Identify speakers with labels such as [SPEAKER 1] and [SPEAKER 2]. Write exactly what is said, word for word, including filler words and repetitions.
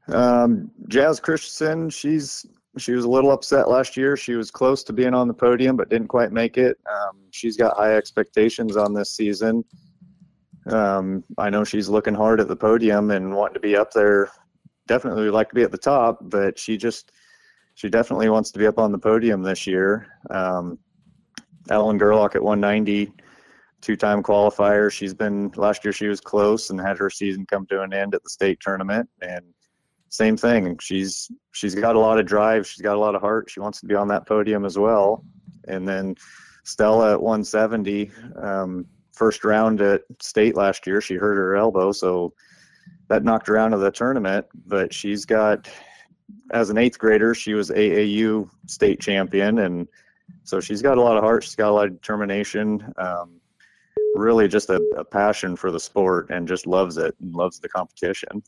[SPEAKER 1] Um, Jazz Christensen, she's she was a little upset last year. She was close to being on the podium, but didn't quite make it. Um, she's got high expectations on this season. Um, I know she's looking hard at the podium and wanting to be up there. Definitely would like to be at the top, but she just she definitely wants to be up on the podium this year. Um, Ellen Gerlach at one ninety, two-time qualifier. She's been last year. She was close and had her season come to an end at the state tournament. And same thing. She's she's got a lot of drive. She's got a lot of heart. She wants to be on that podium as well. And then Stella at one seventy, um, first round at state last year, she hurt her elbow, so that knocked her out of the tournament. But she's got, as an eighth grader, she was A A U state champion, and so she's got a lot of heart. She's got a lot of determination. Um, really just a, a passion for the sport and just loves it and loves the competition.